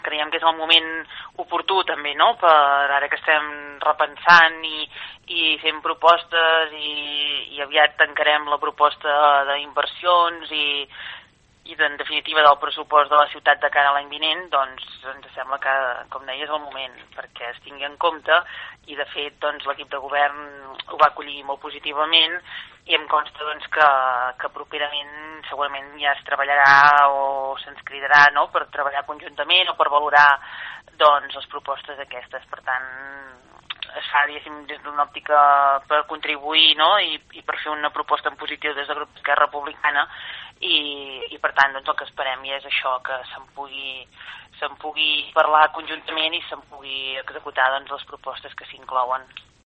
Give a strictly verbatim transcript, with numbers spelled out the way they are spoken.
creiem que és el moment oportú també, no?, per ara que estem repensant i, i fent propostes i, i aviat tancarem la proposta d'inversions i, i en definitiva del pressupost de la ciutat de cara a l'any vinent, doncs ens sembla que, com deia, és el moment perquè es tingui en compte i de fet doncs, l'equip de govern ho va acollir molt positivament i em consta doncs, que, que properament segurament ja es treballarà o se'ns cridarà, no?, per treballar conjuntament o per valorar doncs, les propostes aquestes. Per tant, es fa diguéssim des d'una òptica per contribuir, no?, i, i per fer una proposta en positiu des del grup d'Esquerra Republicana i, i per tant doncs, el que esperem ja és això, que se'n pugui, se'n pugui parlar conjuntament i se'n pugui executar doncs, les propostes que s'hi inclouen.